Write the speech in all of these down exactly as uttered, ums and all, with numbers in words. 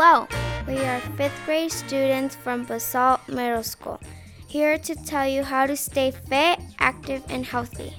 Hello, we are fifth grade students from Basalt Middle School, here to tell you how to stay fit, active, and healthy.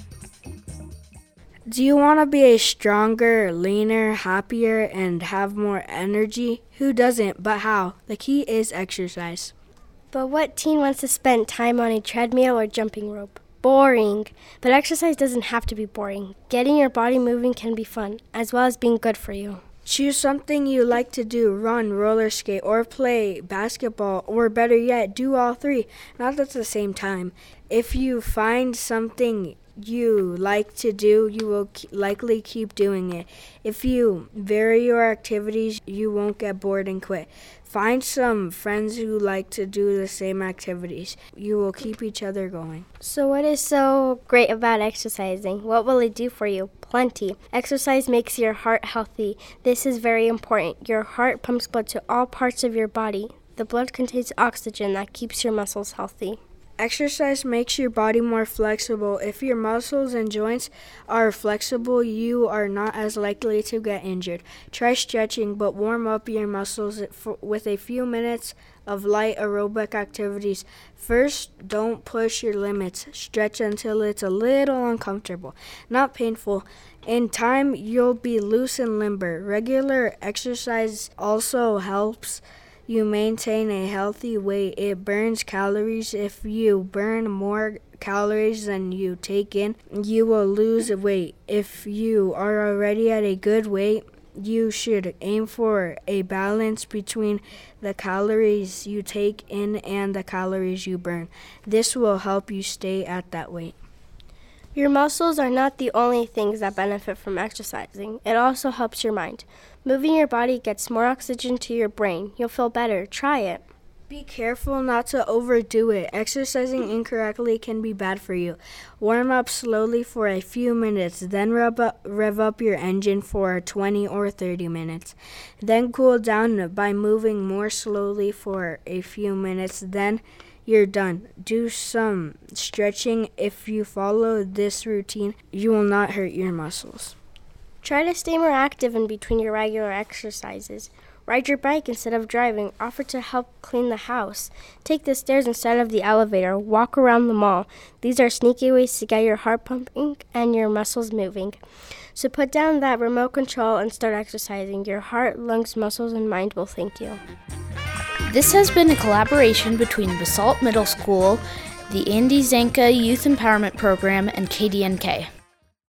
Do you want to be a stronger, leaner, happier, and have more energy? Who doesn't, but how? The key is exercise. But what teen wants to spend time on a treadmill or jumping rope? Boring. But exercise doesn't have to be boring. Getting your body moving can be fun, as well as being good for you. Choose something you like to do, run, roller skate, or play basketball, or better yet, do all three, not at the same time. If you find something you like to do, you will k- likely keep doing it. If you vary your activities, you won't get bored and quit. Find some friends who like to do the same activities. You will keep each other going. So what is so great about exercising? What will it do for you? Plenty. Exercise makes your heart healthy. This is very important. Your heart pumps blood to all parts of your body. The blood contains oxygen that keeps your muscles healthy. Exercise makes your body more flexible. If your muscles and joints are flexible, you are not as likely to get injured. Try stretching, but warm up your muscles for, with a few minutes of light aerobic activities. First, don't push your limits. Stretch until it's a little uncomfortable, not painful. In time, you'll be loose and limber. Regular exercise also helps you maintain a healthy weight. It burns calories. If you burn more calories than you take in, you will lose weight. If you are already at a good weight, you should aim for a balance between the calories you take in and the calories you burn. This will help you stay at that weight. Your muscles are not the only things that benefit from exercising. It also helps your mind. Moving your body gets more oxygen to your brain. You'll feel better. Try it. Be careful not to overdo it. Exercising incorrectly can be bad for you. Warm up slowly for a few minutes, then rev up, rev up your engine for twenty or thirty minutes. Then cool down by moving more slowly for a few minutes, then you're done. Do some stretching. If you follow this routine, you will not hurt your muscles. Try to stay more active in between your regular exercises. Ride your bike instead of driving. Offer to help clean the house. Take the stairs instead of the elevator. Walk around the mall. These are sneaky ways to get your heart pumping and your muscles moving. So put down that remote control and start exercising. Your heart, lungs, muscles, and mind will thank you. This has been a collaboration between Basalt Middle School, the Andy Zanka Youth Empowerment Program, and K D N K.